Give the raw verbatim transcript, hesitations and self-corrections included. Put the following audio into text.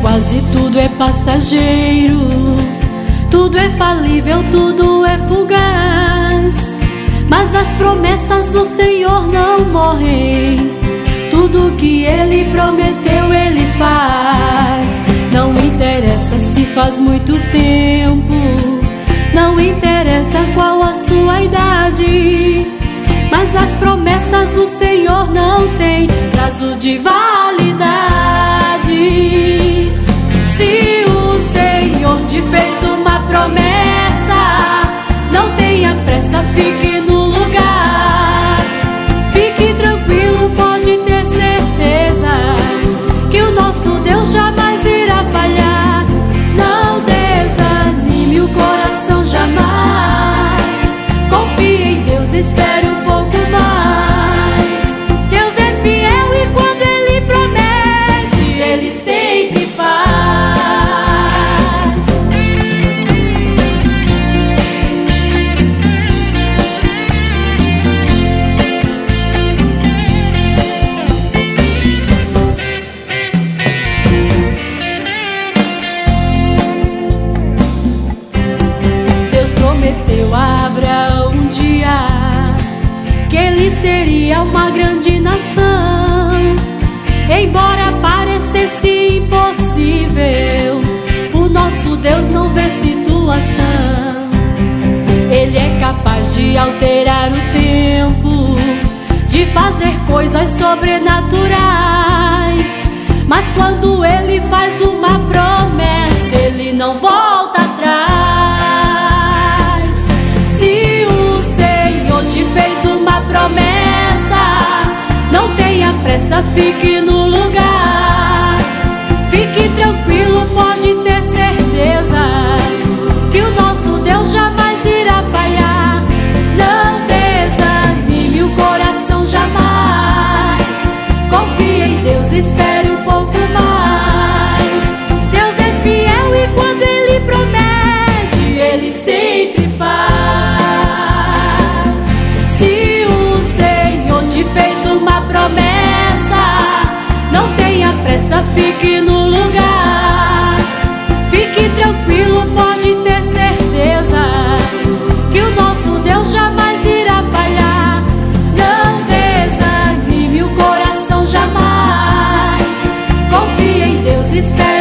quase tudo é passageiro, tudo é falível, tudo é fugaz, mas as promessas do Senhor não morrem. Tudo que Ele prometeu, Ele faz. Não interessa se faz muito tempo, não interessa qual a sua idade, mas as promessas do Senhor não têm prazo de validade. Se o Senhor te fez uma promessa, não tenha pressa, fique no lugar. Fique tranquilo, pode ter certeza que o nosso Deus jamais irá falhar. Não desanime o coração jamais. Confie em Deus, espere um pouco mais. Deus é fiel e quando Ele promete, Ele sempre faz. Deus prometeu a Abraão um dia que ele seria uma grande nação. Embora parecesse impossível, o nosso Deus não vê situação. Ele é capaz de alterar o tempo, de fazer coisas sobrenaturais. Mas quando Ele faz uma promessa, Ele não volta atrás. Se o Senhor te fez uma promessa, não tenha pressa, fique no lugar. Fique tranquilo, pode ter certeza que o nosso Deus jamais irá falhar. Não desanime o coração jamais. Confie em Deus, espere um pouco mais. Deus é fiel e quando Ele promete, Ele sempre faz. Se o Senhor te fez uma promessa, não tenha pressa, fique no lugar. Fique tranquilo, pode ter certeza que o nosso Deus jamais irá falhar. Não desanime o coração jamais. Confie em Deus, espere